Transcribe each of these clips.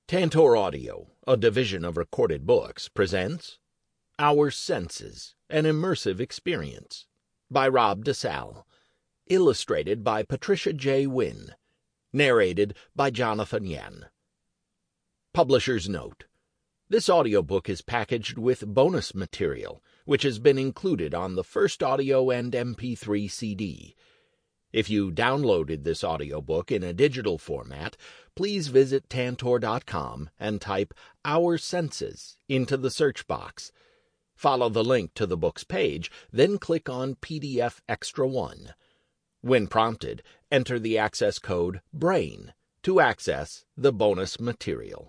Tantor Audio, a division of Recorded Books, presents Our Senses, an Immersive Experience by Rob DeSalle, illustrated by Patricia J. Wynn, narrated by Jonathan Yen. Publisher's note: this audiobook is packaged with bonus material, which has been included on the first audio and MP3 CD. If you downloaded this audiobook in a digital format, please visit Tantor.com and type Our Senses into the search box. Follow the link to the book's page, then click on PDF Extra 1. When prompted, enter the access code BRAIN to access the bonus material.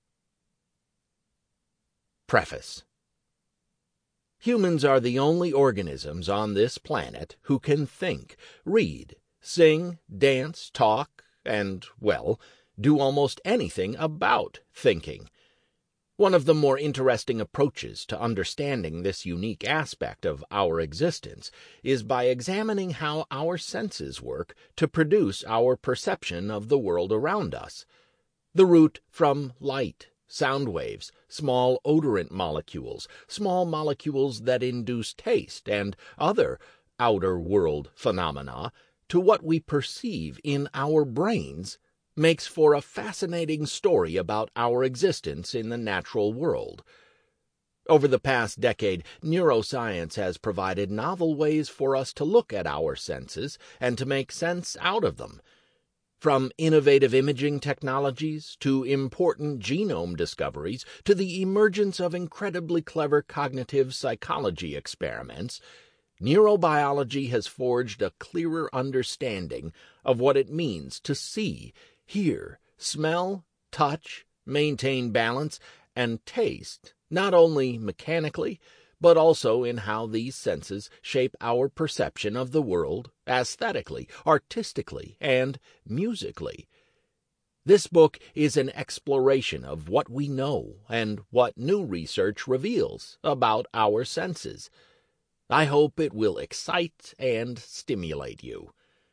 Preface. Humans are the only organisms on this planet who can think, read, sing, dance, talk, and, well, do almost anything about thinking. One of the more interesting approaches to understanding this unique aspect of our existence is by examining how our senses work to produce our perception of the world around us. The route from light, sound waves, small odorant molecules, small molecules that induce taste, and other outer world phenomena, to what we perceive in our brains, makes for a fascinating story about our existence in the natural world. Over the past decade, neuroscience has provided novel ways for us to look at our senses and to make sense out of them. From innovative imaging technologies to important genome discoveries to the emergence of incredibly clever cognitive psychology experiments, neurobiology has forged a clearer understanding of what it means to see, hear, smell, touch, maintain balance, and taste, not only mechanically, but also in how these senses shape our perception of the world aesthetically, artistically, and musically. This book is an exploration of what we know and what new research reveals about our senses. I hope it will excite and stimulate you.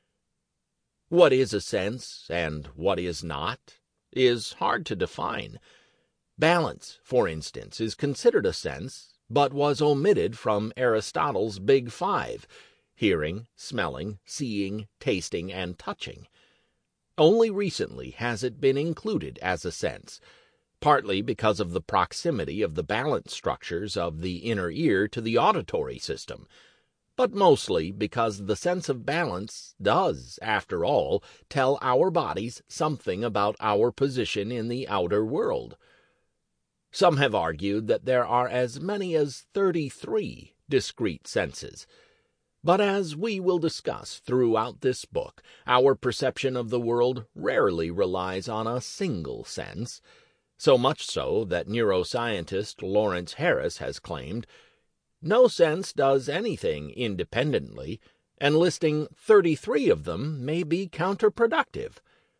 What is a sense and what is not is hard to define. Balance, for instance, is considered a sense, but was omitted from Aristotle's Big Five: hearing, smelling, seeing, tasting, and touching. Only recently has it been included as a sense, partly because of the proximity of the balance structures of the inner ear to the auditory system, but mostly because the sense of balance does, after all, tell our bodies something about our position in the outer world. Some have argued that there are as many as 33 discrete senses. But as we will discuss throughout this book, our perception of the world rarely relies on a single sense, so much so that neuroscientist Lawrence Harris has claimed, no sense does anything independently, and listing 33 of them may be counterproductive.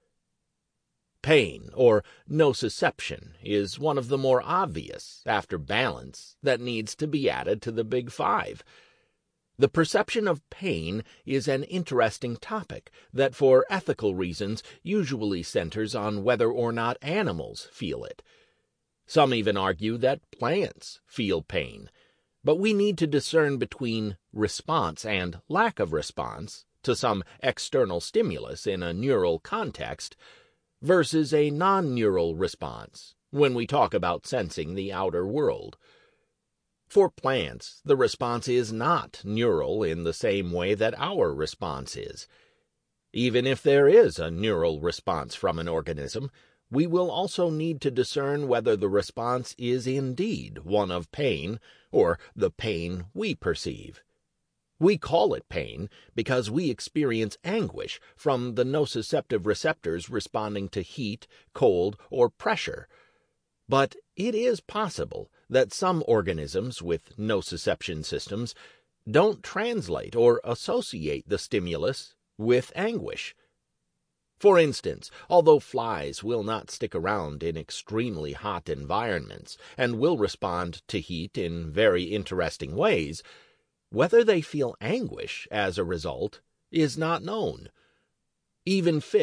Pain, or nociception, is one of the more obvious, after balance, that needs to be added to the Big Five. The perception of pain is an interesting topic that, for ethical reasons, usually centers on whether or not animals feel it. Some even argue that plants feel pain, but we need to discern between response and lack of response to some external stimulus in a neural context versus a non-neural response when we talk about sensing the outer world. For plants, the response is not neural in the same way that our response is. Even if there is a neural response from an organism, we will also need to discern whether the response is indeed one of pain or the pain we perceive. We call it pain because we experience anguish from the nociceptive receptors responding to heat, cold, or pressure. But it is possible that some organisms with nociception systems don't translate or associate the stimulus with anguish. For instance, although flies will not stick around in extremely hot environments and will respond to heat in very interesting ways, whether they feel anguish as a result is not known. Even fish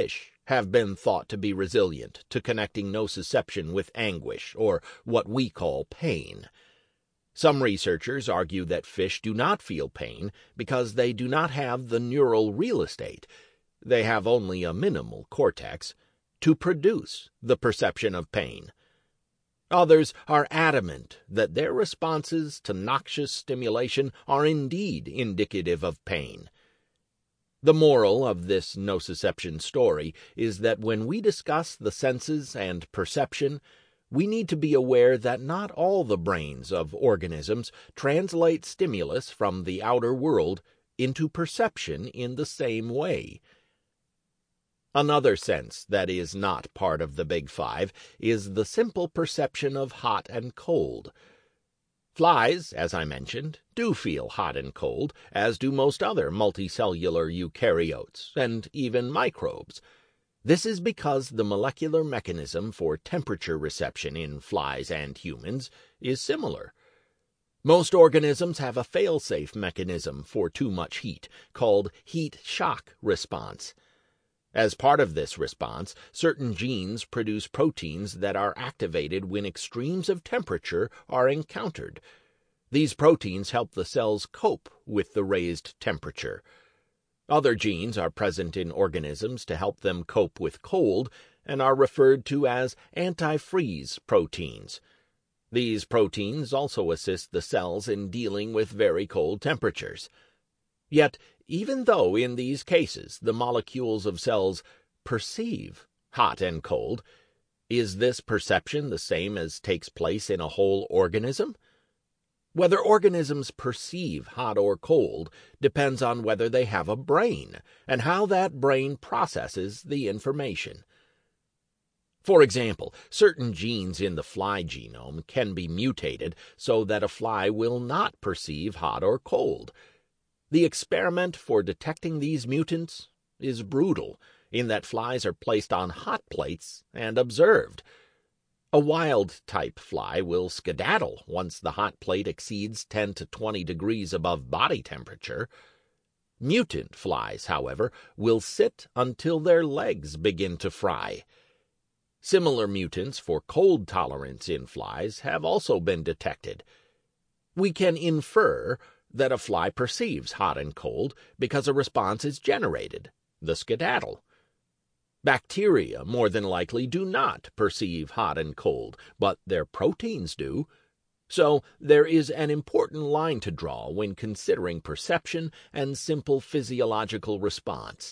have been thought to be resilient to connecting nociception with anguish, or what we call pain. Some researchers argue that fish do not feel pain because they do not have the neural real estate, they have only a minimal cortex, to produce the perception of pain. Others are adamant that their responses to noxious stimulation are indeed indicative of pain. The moral of this nociception story is that when we discuss the senses and perception, we need to be aware that not all the brains of organisms translate stimulus from the outer world into perception in the same way. Another sense that is not part of the Big Five is the simple perception of hot and cold. Flies, as I mentioned, do feel hot and cold, as do most other multicellular eukaryotes and even microbes. This is because the molecular mechanism for temperature reception in flies and humans is similar. Most organisms have a fail-safe mechanism for too much heat, called heat shock response. As part of this response, certain genes produce proteins that are activated when extremes of temperature are encountered. These proteins help the cells cope with the raised temperature. Other genes are present in organisms to help them cope with cold and are referred to as antifreeze proteins. These proteins also assist the cells in dealing with very cold temperatures. Yet, even though in these cases the molecules of cells perceive hot and cold, is this perception the same as takes place in a whole organism? Whether organisms perceive hot or cold depends on whether they have a brain and how that brain processes the information. For example, certain genes in the fly genome can be mutated so that a fly will not perceive hot or cold. The experiment for detecting these mutants is brutal, in that flies are placed on hot plates and observed. A wild-type fly will skedaddle once the hot plate exceeds 10 to 20 degrees above body temperature. Mutant flies, however, will sit until their legs begin to fry. Similar mutants for cold tolerance in flies have also been detected. We can infer that a fly perceives hot and cold because a response is generated, the skedaddle. Bacteria more than likely do not perceive hot and cold, but their proteins do. So there is an important line to draw when considering perception and simple physiological response.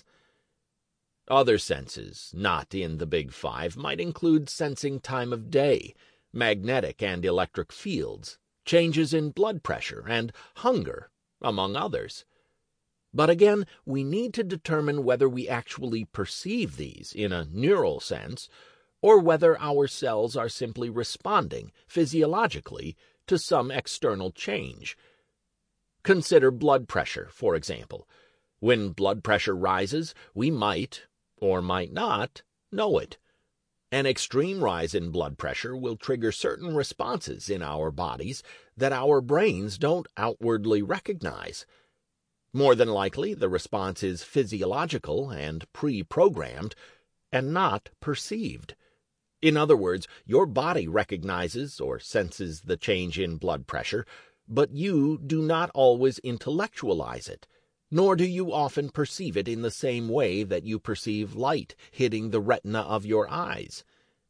Other senses, not in the Big Five, might include sensing time of day, magnetic and electric fields, changes in blood pressure, and hunger, among others. But again, we need to determine whether we actually perceive these in a neural sense, or whether our cells are simply responding physiologically to some external change. Consider blood pressure, for example. When blood pressure rises, we might, or might not, know it. An extreme rise in blood pressure will trigger certain responses in our bodies that our brains don't outwardly recognize. More than likely, the response is physiological and pre-programmed, and not perceived. In other words, your body recognizes or senses the change in blood pressure, but you do not always intellectualize it, nor do you often perceive it in the same way that you perceive light hitting the retina of your eyes.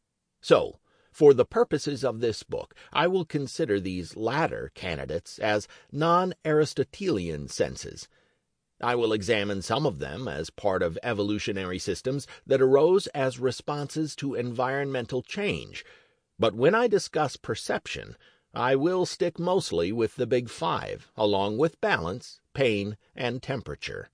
So, for the purposes of this book, I will consider these latter candidates as non-Aristotelian senses. I will examine some of them as part of evolutionary systems that arose as responses to environmental change, but when I discuss perception, I will stick mostly with the Big Five, along with balance, pain, and temperature.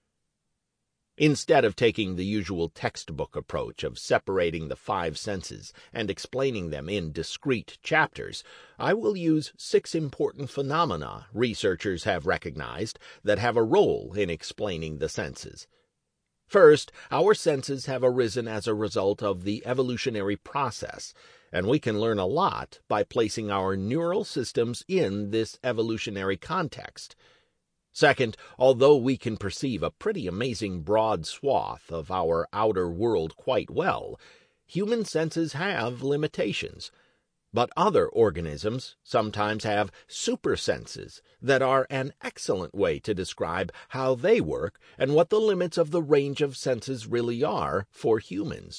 Instead of taking the usual textbook approach of separating the five senses and explaining them in discrete chapters, I will use 6 important phenomena researchers have recognized that have a role in explaining the senses. First, our senses have arisen as a result of the evolutionary process, and we can learn a lot by placing our neural systems in this evolutionary context. Second, although we can perceive a pretty amazing broad swath of our outer world quite well, human senses have limitations. But other organisms sometimes have supersenses that are an excellent way to describe how they work and what the limits of the range of senses really are for humans.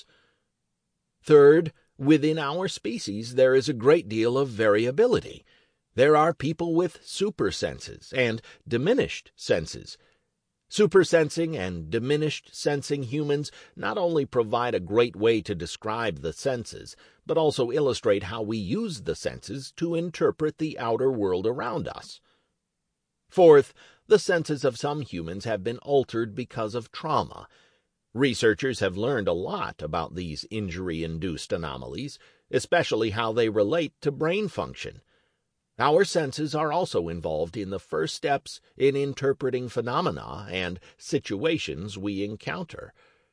Third, within our species there is a great deal of variability. There are people with supersenses and diminished senses. Supersensing and diminished sensing humans not only provide a great way to describe the senses, but also illustrate how we use the senses to interpret the outer world around us. Fourth, the senses of some humans have been altered because of trauma. Researchers have learned a lot about these injury-induced anomalies, especially how they relate to brain function. Our senses are also involved in the first steps in interpreting phenomena and situations we encounter.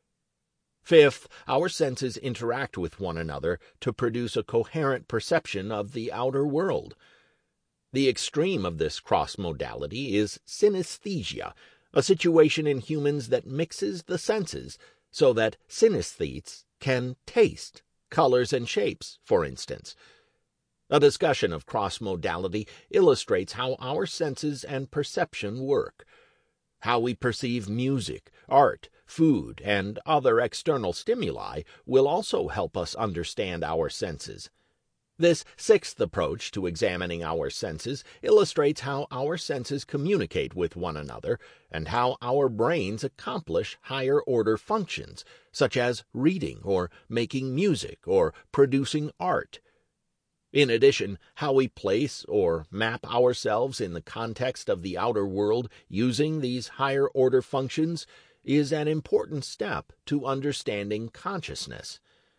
Fifth, our senses interact with one another to produce a coherent perception of the outer world. The extreme of this cross-modality is synesthesia, a situation in humans that mixes the senses so that synesthetes can taste colors and shapes, for instance. A discussion of cross-modality illustrates how our senses and perception work. How we perceive music, art, food, and other external stimuli will also help us understand our senses. This sixth approach to examining our senses illustrates how our senses communicate with one another and how our brains accomplish higher-order functions, such as reading or making music or producing art. In addition, how we place or map ourselves in the context of the outer world using these higher-order functions is an important step to understanding consciousness.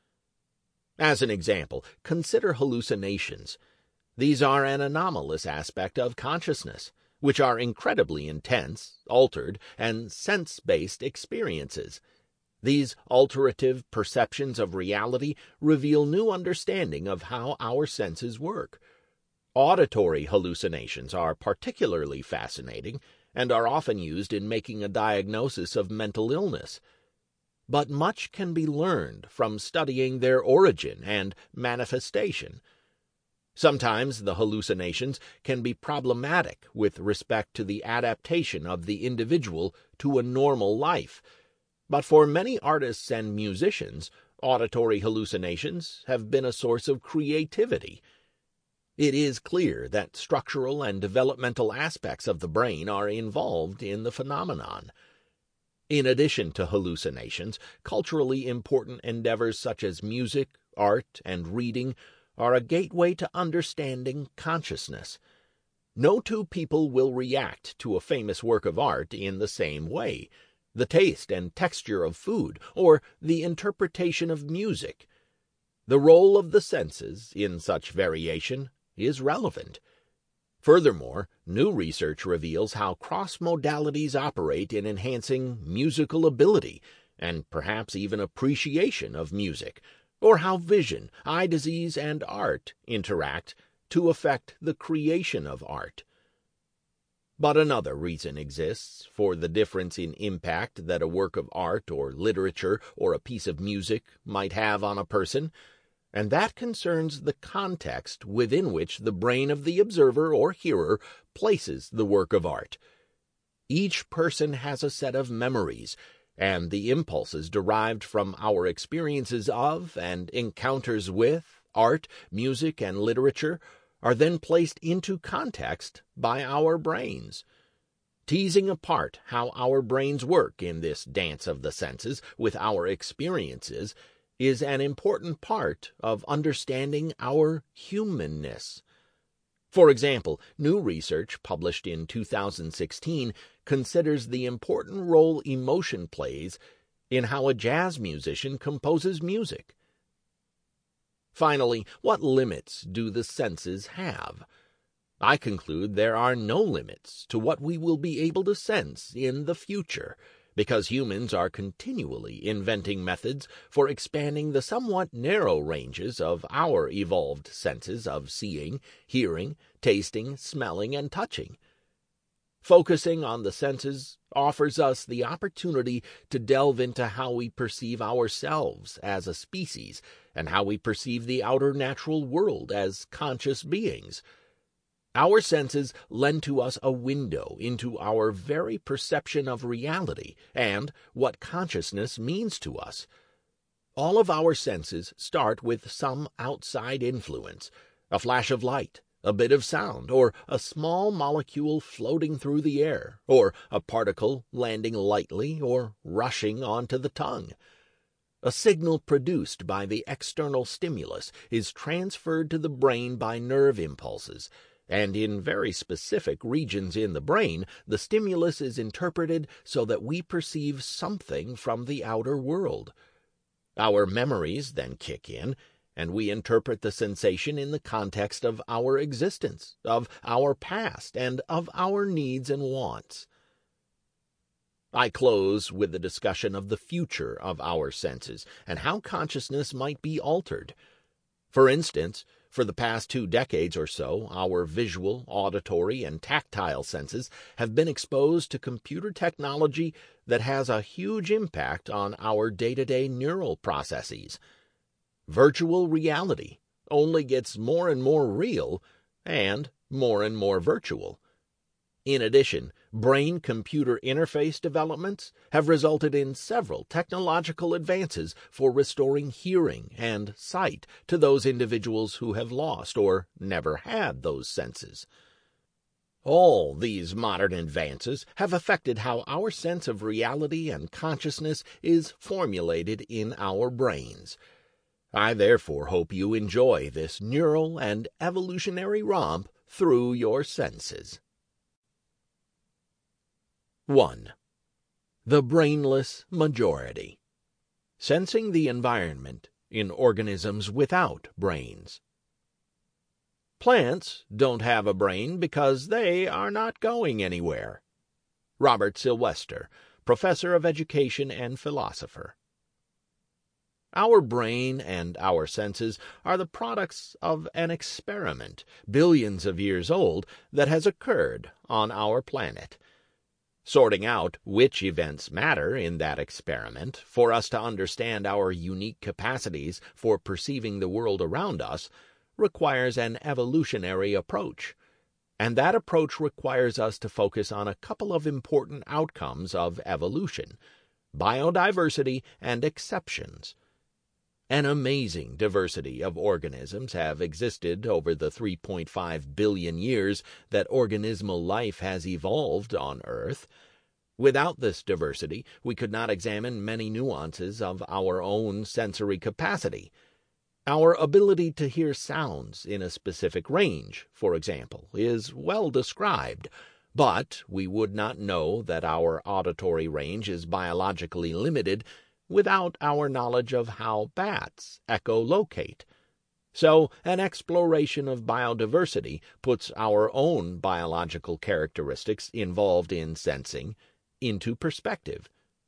As an example, consider hallucinations. These are an anomalous aspect of consciousness, which are incredibly intense, altered, and sense-based experiences. These alterative perceptions of reality reveal new understanding of how our senses work. Auditory hallucinations are particularly fascinating and are often used in making a diagnosis of mental illness. But much can be learned from studying their origin and manifestation. Sometimes the hallucinations can be problematic with respect to the adaptation of the individual to a normal life. But for many artists and musicians, auditory hallucinations have been a source of creativity. It is clear that structural and developmental aspects of the brain are involved in the phenomenon. In addition to hallucinations, culturally important endeavors such as music, art, and reading are a gateway to understanding consciousness. No two people will react to a famous work of art in the same way. The taste and texture of food, or the interpretation of music. The role of the senses in such variation is relevant. Furthermore, new research reveals how cross-modalities operate in enhancing musical ability and perhaps even appreciation of music, or how vision, eye disease, and art interact to affect the creation of art. But another reason exists for the difference in impact that a work of art or literature or a piece of music might have on a person, and that concerns the context within which the brain of the observer or hearer places the work of art. Each person has a set of memories, and the impulses derived from our experiences of and encounters with art, music, and literature are then placed into context by our brains. Teasing apart how our brains work in this dance of the senses with our experiences is an important part of understanding our humanness. For example, new research published in 2016 considers the important role emotion plays in how a jazz musician composes music. Finally, what limits do the senses have? I conclude there are no limits to what we will be able to sense in the future, because humans are continually inventing methods for expanding the somewhat narrow ranges of our evolved senses of seeing, hearing, tasting, smelling, and touching. Focusing on the senses offers us the opportunity to delve into how we perceive ourselves as a species and how we perceive the outer natural world as conscious beings. Our senses lend to us a window into our very perception of reality and what consciousness means to us. All of our senses start with some outside influence, a flash of light, a bit of sound, or a small molecule floating through the air, or a particle landing lightly or rushing onto the tongue. A signal produced by the external stimulus is transferred to the brain by nerve impulses, and in very specific regions in the brain, the stimulus is interpreted so that we perceive something from the outer world. Our memories then kick in, and we interpret the sensation in the context of our existence, of our past, and of our needs and wants. I close with the discussion of the future of our senses and how consciousness might be altered. For instance, for the past 2 decades or so, our visual, auditory, and tactile senses have been exposed to computer technology that has a huge impact on our day-to-day neural processes. Virtual reality only gets more and more real and more virtual. In addition, brain-computer interface developments have resulted in several technological advances for restoring hearing and sight to those individuals who have lost or never had those senses. All these modern advances have affected how our sense of reality and consciousness is formulated in our brains. I therefore hope you enjoy this neural and evolutionary romp through your senses. 1. The brainless majority. Sensing the environment in organisms without brains. Plants don't have a brain because they are not going anywhere. Robert Silvester, Professor of Education and philosopher. Our brain and our senses are the products of an experiment, billions of years old, that has occurred on our planet. Sorting out which events matter in that experiment for us to understand our unique capacities for perceiving the world around us requires an evolutionary approach. And that approach requires us to focus on a couple of important outcomes of evolution: biodiversity and exceptions. An amazing diversity of organisms have existed over the 3.5 billion years that organismal life has evolved on Earth. Without this diversity, we could not examine many nuances of our own sensory capacity. Our ability to hear sounds in a specific range, for example, is well described, but we would not know that our auditory range is biologically limited without our knowledge of how bats echolocate. So, an exploration of biodiversity puts our own biological characteristics involved in sensing into perspective.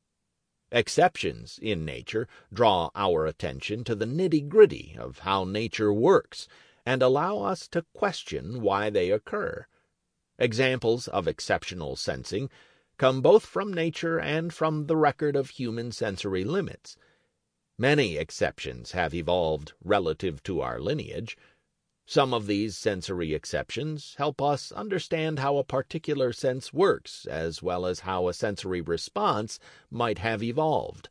Exceptions in nature draw our attention to the nitty-gritty of how nature works and allow us to question why they occur. Examples of exceptional sensing come both from nature and from the record of human sensory limits. Many exceptions have evolved relative to our lineage. Some of these sensory exceptions help us understand how a particular sense works, as well as how a sensory response might have evolved.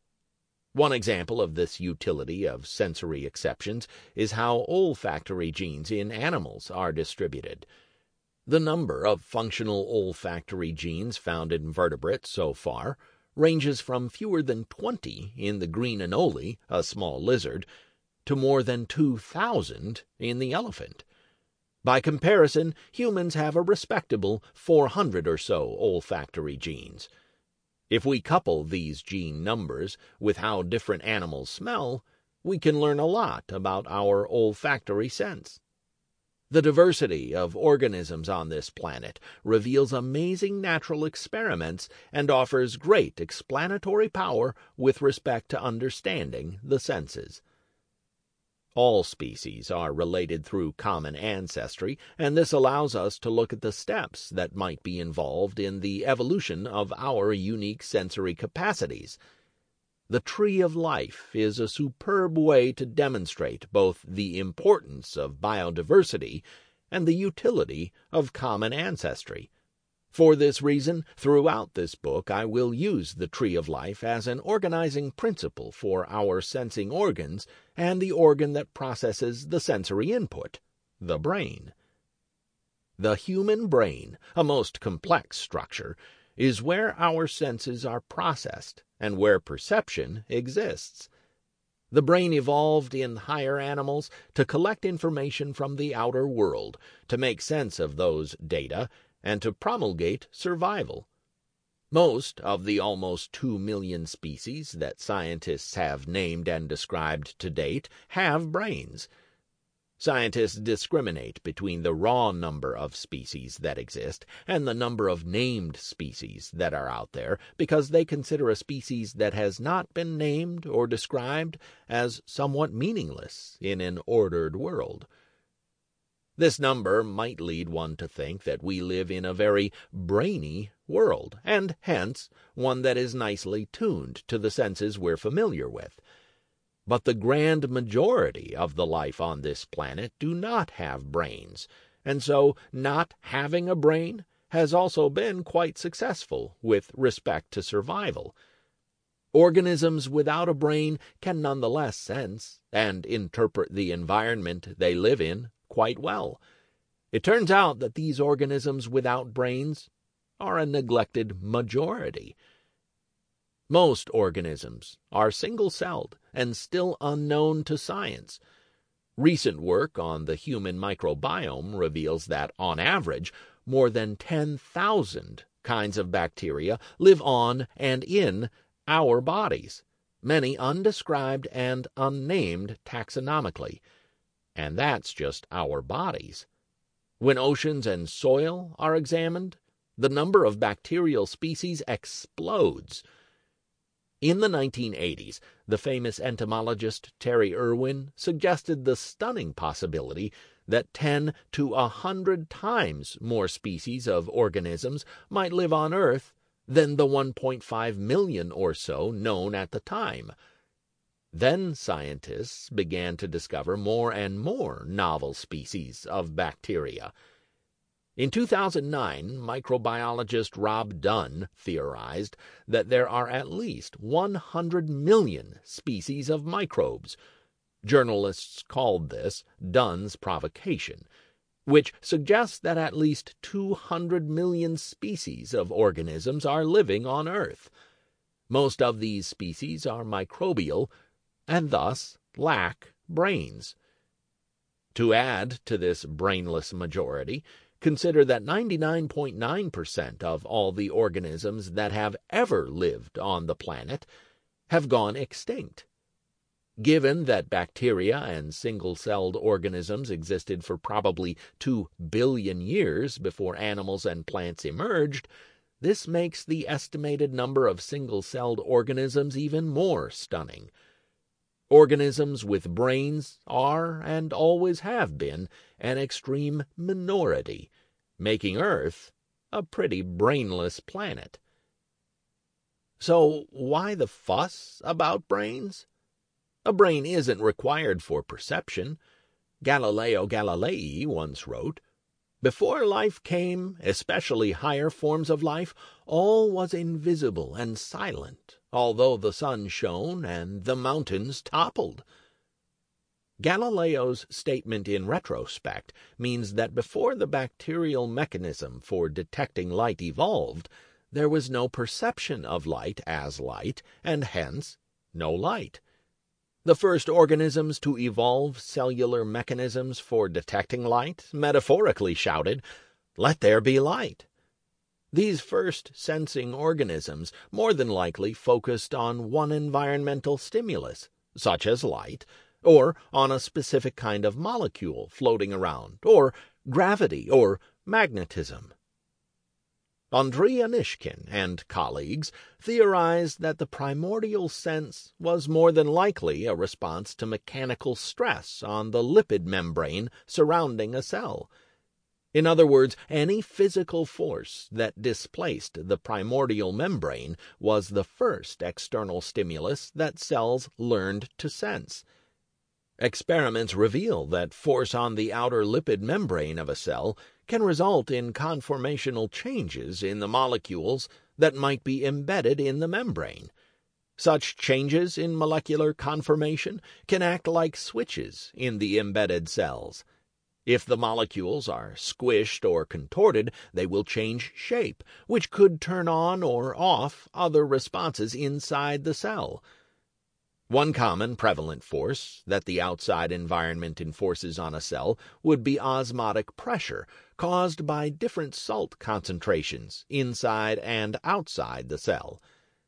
One example of this utility of sensory exceptions is how olfactory genes in animals are distributed. The number of functional olfactory genes found in vertebrates so far ranges from fewer than 20 in the green anole, a small lizard, to more than 2,000 in the elephant. By comparison, humans have a respectable 400 or so olfactory genes. If we couple these gene numbers with how different animals smell, we can learn a lot about our olfactory sense. The diversity of organisms on this planet reveals amazing natural experiments and offers great explanatory power with respect to understanding the senses. All species are related through common ancestry, and this allows us to look at the steps that might be involved in the evolution of our unique sensory capacities. The tree of life is a superb way to demonstrate both the importance of biodiversity and the utility of common ancestry. For this reason, throughout this book I will use the tree of life as an organizing principle for our sensing organs and the organ that processes the sensory input, the brain. The human brain, a most complex structure, is where our senses are processed and where perception exists. The brain evolved in higher animals to collect information from the outer world, to make sense of those data, and to promulgate survival. Most of the almost 2 million species that scientists have named and described to date have brains. Scientists discriminate between the raw number of species that exist and the number of named species that are out there because they consider a species that has not been named or described as somewhat meaningless in an ordered world. This number might lead one to think that we live in a very brainy world, and hence one that is nicely tuned to the senses we're familiar with. But the grand majority of the life on this planet do not have brains, and so not having a brain has also been quite successful with respect to survival. Organisms without a brain can nonetheless sense and interpret the environment they live in quite well. It turns out that these organisms without brains are a neglected majority. Most organisms are single-celled and still unknown to science. Recent work on the human microbiome reveals that, on average, more than 10,000 kinds of bacteria live on and in our bodies, many undescribed and unnamed taxonomically. And that's just our bodies. When oceans and soil are examined, the number of bacterial species explodes. In the 1980s, the famous entomologist Terry Irwin suggested the stunning possibility that 10 to 100 times more species of organisms might live on Earth than the 1.5 million or so known at the time. Then scientists began to discover more and more novel species of bacteria. In 2009, microbiologist Rob Dunn theorized that there are at least 100 million species of microbes. Journalists called this Dunn's provocation, which suggests that at least 200 million species of organisms are living on Earth. Most of these species are microbial, and thus lack brains. To add to this brainless majority, consider that 99.9% of all the organisms that have ever lived on the planet have gone extinct. Given that bacteria and single-celled organisms existed for probably 2 billion years before animals and plants emerged, this makes the estimated number of single-celled organisms even more stunning. Organisms with brains are, and always have been, an extreme minority, making Earth a pretty brainless planet. So why the fuss about brains? A brain isn't required for perception. Galileo Galilei once wrote, "Before life came, especially higher forms of life, all was invisible and silent, although the sun shone and the mountains toppled." Galileo's statement in retrospect means that before the bacterial mechanism for detecting light evolved, there was no perception of light as light, and hence no light. The first organisms to evolve cellular mechanisms for detecting light metaphorically shouted, "Let there be light." These first sensing organisms more than likely focused on one environmental stimulus, such as light, or on a specific kind of molecule floating around, or gravity, or magnetism. Andrei Anishkin and colleagues theorized that the primordial sense was more than likely a response to mechanical stress on the lipid membrane surrounding a cell. In other words, any physical force that displaced the primordial membrane was the first external stimulus that cells learned to sense. Experiments reveal that force on the outer lipid membrane of a cell can result in conformational changes in the molecules that might be embedded in the membrane. Such changes in molecular conformation can act like switches in the embedded cells. If the molecules are squished or contorted, they will change shape, which could turn on or off other responses inside the cell. One common prevalent force that the outside environment enforces on a cell would be osmotic pressure, caused by different salt concentrations inside and outside the cell.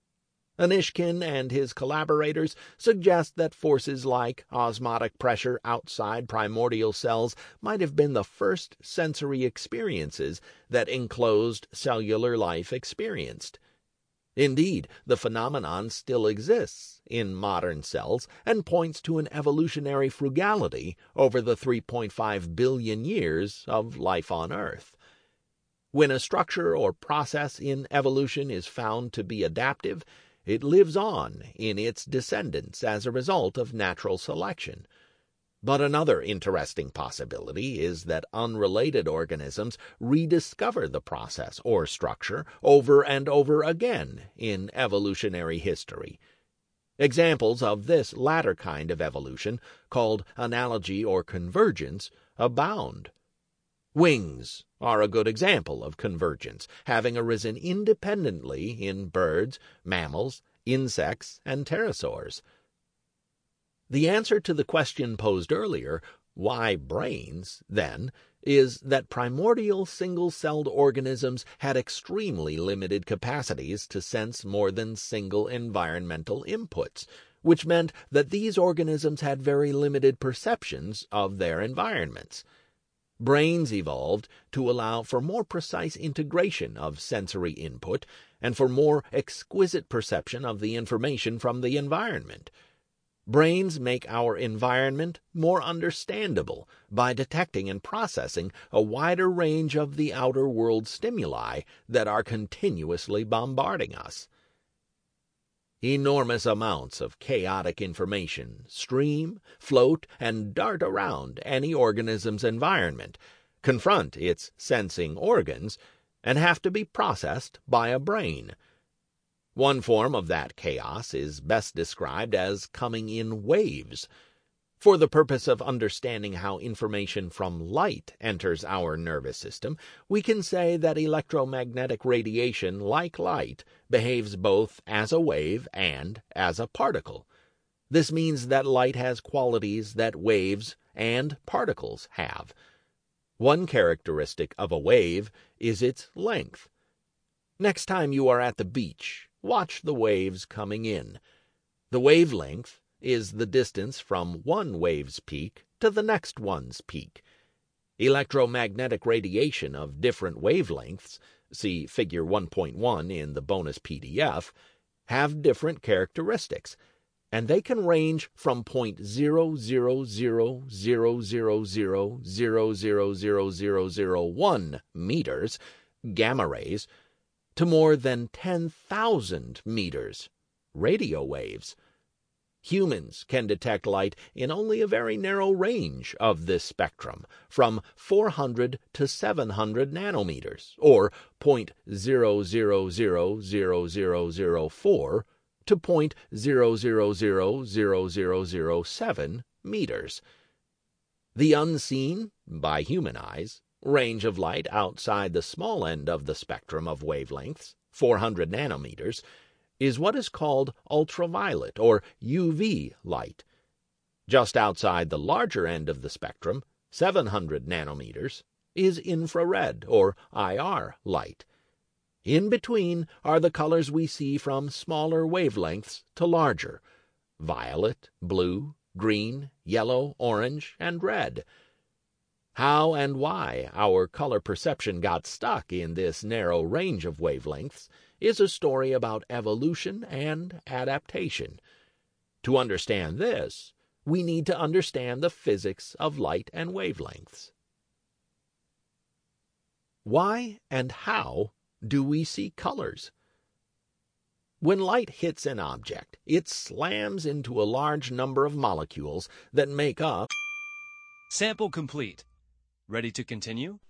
Anishkin and his collaborators suggest that forces like osmotic pressure outside primordial cells might have been the first sensory experiences that enclosed cellular life experienced. Indeed, the phenomenon still exists in modern cells and points to an evolutionary frugality over the 3.5 billion years of life on Earth. When a structure or process in evolution is found to be adaptive, it lives on in its descendants as a result of natural selection. But another interesting possibility is that unrelated organisms rediscover the process or structure over and over again in evolutionary history. Examples of this latter kind of evolution, called analogy or convergence, abound. Wings are a good example of convergence, having arisen independently in birds, mammals, insects, and pterosaurs. The answer to the question posed earlier, why brains, then, is that primordial single-celled organisms had extremely limited capacities to sense more than single environmental inputs, which meant that these organisms had very limited perceptions of their environments. Brains evolved to allow for more precise integration of sensory input and for more exquisite perception of the information from the environment. Brains make our environment more understandable by detecting and processing a wider range of the outer world stimuli that are continuously bombarding us. Enormous amounts of chaotic information stream, float, and dart around any organism's environment, confront its sensing organs, and have to be processed by a brain. One form of that chaos is best described as coming in waves. For the purpose of understanding how information from light enters our nervous system, we can say that electromagnetic radiation, like light, behaves both as a wave and as a particle. This means that light has qualities that waves and particles have. One characteristic of a wave is its length. Next time you are at the beach, watch the waves coming in. The wavelength is the distance from one wave's peak to the next one's peak. Electromagnetic radiation of different wavelengths, see Figure 1.1 in the bonus PDF, have different characteristics, and they can range from 0.00000000001 meters, gamma rays, to more than 10,000 meters, radio waves. Humans can detect light in only a very narrow range of this spectrum, from 400 to 700 nanometers, or 0.0000004 to 0.0000007 meters. The unseen, by human eyes, range of light outside the small end of the spectrum of wavelengths, 400 nanometers, is what is called ultraviolet or UV light. Just outside the larger end of the spectrum, 700 nanometers, is infrared or IR light. In between are the colors we see from smaller wavelengths to larger: violet, blue, green, yellow, orange, and red. How and why our color perception got stuck in this narrow range of wavelengths is a story about evolution and adaptation. To understand this, we need to understand the physics of light and wavelengths. Why and how do we see colors? When light hits an object, it slams into a large number of molecules that make up. Sample complete. Ready to continue?